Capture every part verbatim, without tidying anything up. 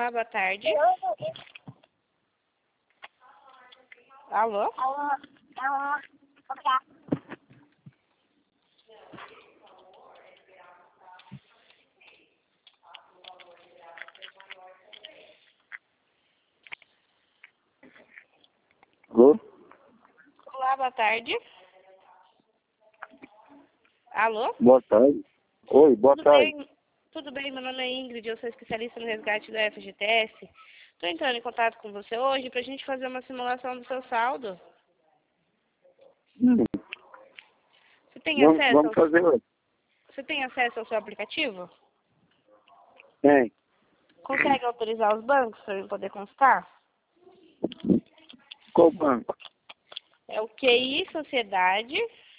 Olá, boa tarde. Alô? Alô? Alô? Obrigado. Alô? Olá, boa tarde. Alô? Boa tarde. Oi, boa Tudo tarde. bem? Tudo bem, meu nome é Ingrid, eu sou especialista no resgate da F G T S. Estou entrando em contato com você hoje para a gente fazer uma simulação do seu saldo. Hum, Você tem vamos, acesso vamos ao, fazer hoje. você tem acesso ao seu aplicativo? Tem. Consegue autorizar os bancos para eu poder consultar? Qual banco? É o Q I Sociedade.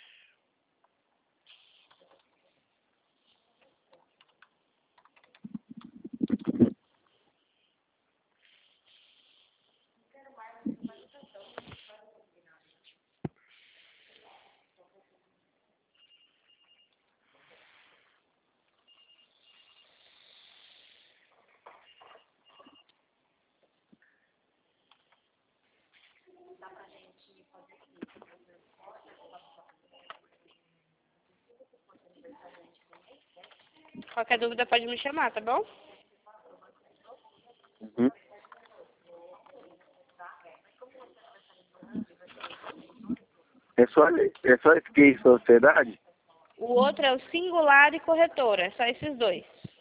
Qualquer dúvida pode me chamar, tá bom? Uhum. É só, é só esse que sociedade? O outro é o Singular e Corretora, é só esses dois.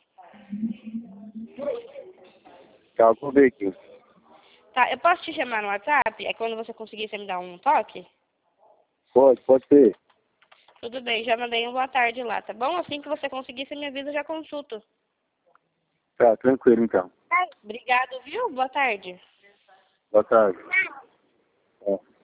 Tá, vou ver aqui. Tá, eu posso te chamar no WhatsApp? É quando você conseguir, você me dá um toque? Pode, pode ser. Tudo bem, já mandei um boa tarde lá, tá bom? Assim que você conseguir, você me avisa, eu já consulto. Tá, tranquilo então. Obrigado, viu? Boa tarde. Boa tarde. É.